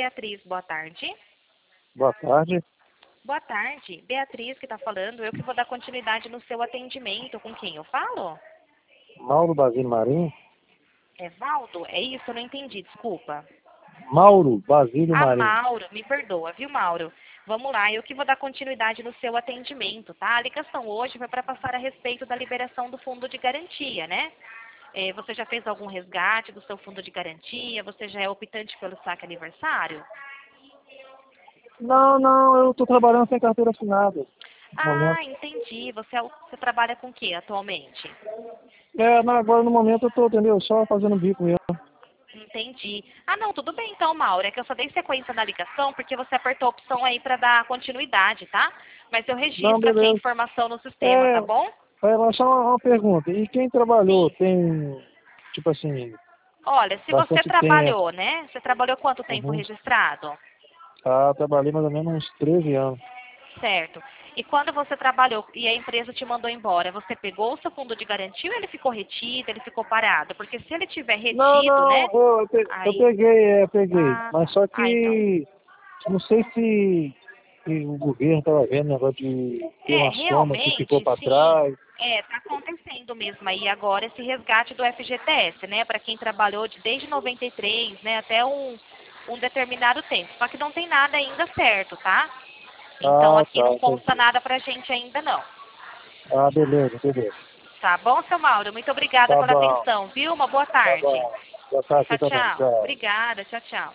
Beatriz, boa tarde. Boa tarde. Boa tarde, Beatriz que está falando. Eu que vou dar continuidade no seu atendimento. Com quem eu falo? Mauro Basílio Marinho. É Valdo? É isso? Eu não entendi, desculpa. Mauro Basílio Ah, Marinho. Mauro, me perdoa, viu, Mauro? Vamos lá, eu que vou dar continuidade no seu atendimento, tá? A ligação hoje foi para passar a respeito da liberação do fundo de garantia, né? Você já fez algum resgate do seu fundo de garantia? Você já é optante pelo saque aniversário? Não, eu estou trabalhando sem carteira assinada. No Ah, momento. entendi. Você trabalha com o que atualmente? Agora no momento eu estou, entendeu? Só fazendo bico mesmo. Entendi. Ah, não, tudo bem então, Mauro. É que eu só dei sequência na ligação porque você apertou a opção aí para dar continuidade, tá? Mas eu Não, registro aqui a beleza. informação no sistema, É, tá bom? mas só uma pergunta. E quem trabalhou Sim. tem, tipo assim, Olha, se você bastante tempo? trabalhou, né? Você trabalhou quanto tempo Uhum. registrado? Trabalhei mais ou menos uns 13 anos. Certo. E quando você trabalhou e a empresa te mandou embora, você pegou o seu fundo de garantia ou ele ficou retido, ele ficou parado? Porque se ele tiver retido, né? Eu Aí. peguei. Ah, Mas tá. só Ah, então. que não sei se o governo estava vendo o negócio de ter uma soma que ficou Realmente, para sim. trás. Tá acontecendo mesmo aí agora esse resgate do FGTS, né? Para quem trabalhou desde 93, né, até um determinado tempo. Só que não tem nada ainda certo, tá? Então Ah, aqui tá, não consta entendi. nada pra gente ainda não. Ah, beleza. Tá bom, seu Mauro? Muito obrigada Tá pela bom, atenção, viu? Uma boa tá tarde. bom. Boa tarde, você Tchau, também. tchau. Tchau. Obrigada, tchau, tchau.